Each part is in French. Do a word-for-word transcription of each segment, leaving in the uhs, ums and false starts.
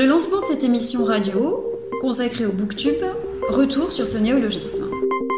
le lancement de cette émission radio, consacrée au booktube, retour sur ce néologisme.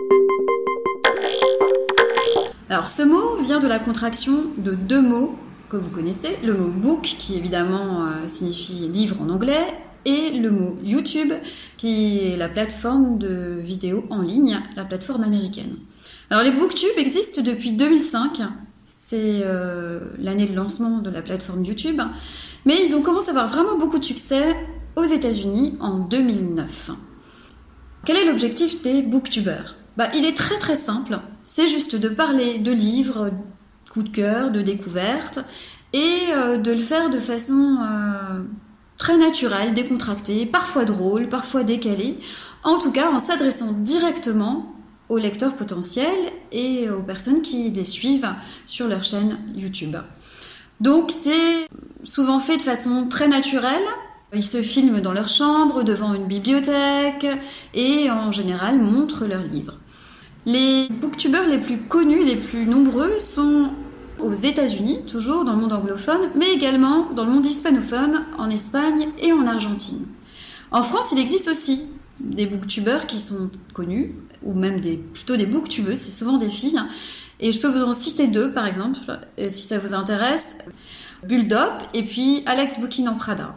Alors ce mot vient de la contraction de deux mots que vous connaissez, le mot book qui évidemment euh, signifie livre en anglais, et le mot YouTube qui est la plateforme de vidéos en ligne, la plateforme américaine. Alors les booktubes existent depuis deux mille cinq, c'est euh, l'année de lancement de la plateforme YouTube, mais ils ont commencé à avoir vraiment beaucoup de succès aux États-Unis en deux mille neuf. Quel est l'objectif des booktubers ? Bah, il est très très simple, c'est juste de parler de livres, coup de cœur, de découvertes, et euh, de le faire de façon euh, très naturelle, décontractée, parfois drôle, parfois décalée, en tout cas en s'adressant directement aux lecteurs potentiels et aux personnes qui les suivent sur leur chaîne YouTube. Donc c'est souvent fait de façon très naturelle. Ils se filment dans leur chambre, devant une bibliothèque et en général montrent leurs livres. Les booktubers les plus connus, les plus nombreux sont aux États-Unis, toujours dans le monde anglophone, mais également dans le monde hispanophone, en Espagne et en Argentine. En France, il existe aussi des booktubers qui sont connus, ou même des, plutôt des booktubeuses, c'est souvent des filles. Et je peux vous en citer deux, par exemple, si ça vous intéresse. Bulldop et puis Alex Bookin en Prada.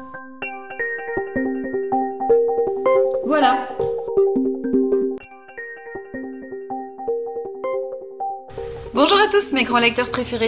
Voilà. Bonjour à tous mes grands lecteurs préférés.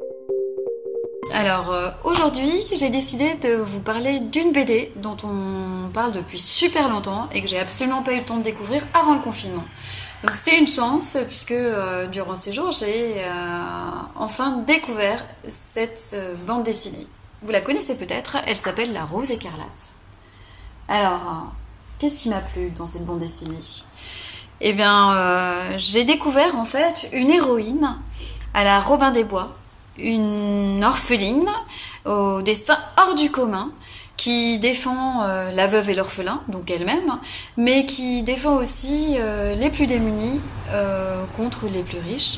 Alors euh, aujourd'hui, j'ai décidé de vous parler d'une B D dont on parle depuis super longtemps et que j'ai absolument pas eu le temps de découvrir avant le confinement. Donc c'est une chance puisque euh, durant ces jours, j'ai euh, enfin découvert cette euh, bande dessinée. Vous la connaissez peut-être, elle s'appelle La Rose écarlate. Alors, euh, qu'est-ce qui m'a plu dans cette bande dessinée ? Eh bien, euh, j'ai découvert en fait une héroïne à la Robin des Bois, une orpheline au destin hors du commun qui défend euh, la veuve et l'orphelin, donc elle-même, mais qui défend aussi euh, les plus démunis euh, contre les plus riches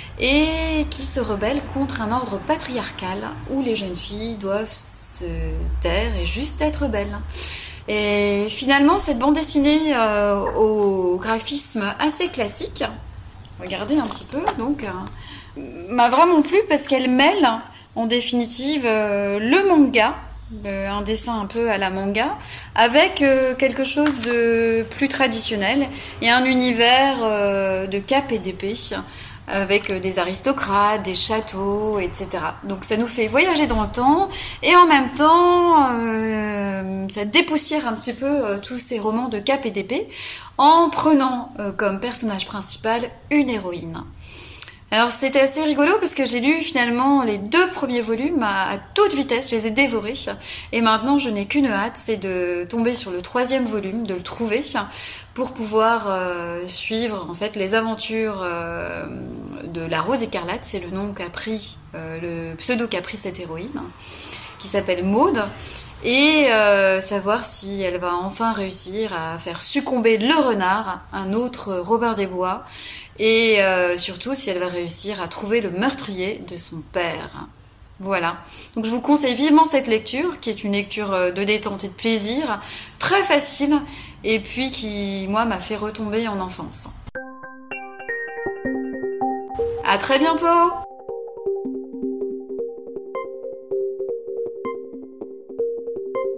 et qui se rebelle contre un ordre patriarcal où les jeunes filles doivent se taire et juste être belles. Et finalement, cette bande dessinée euh, au graphisme assez classique, regardez un petit peu, donc, euh, m'a vraiment plu parce qu'elle mêle, en définitive, euh, le manga, euh, un dessin un peu à la manga, avec euh, quelque chose de plus traditionnel et un univers euh, de cap et d'épée, avec des aristocrates, des châteaux, et cetera. Donc ça nous fait voyager dans le temps et en même temps euh, ça dépoussière un petit peu euh, tous ces romans de cap et d'épée en prenant euh, comme personnage principal une héroïne. Alors c'était assez rigolo parce que j'ai lu finalement les deux premiers volumes à, à toute vitesse, je les ai dévorés et maintenant je n'ai qu'une hâte, c'est de tomber sur le troisième volume, de le trouver pour pouvoir euh, suivre en fait les aventures euh, de la Rose écarlate, c'est le nom qu'a pris, euh, le pseudo qu'a pris cette héroïne, qui s'appelle Maud, et euh, savoir si elle va enfin réussir à faire succomber le renard, un autre Robin des Bois, et euh, surtout si elle va réussir à trouver le meurtrier de son père. Voilà, donc je vous conseille vivement cette lecture, qui est une lecture de détente et de plaisir, très facile, et puis qui, moi, m'a fait retomber en enfance. À très bientôt!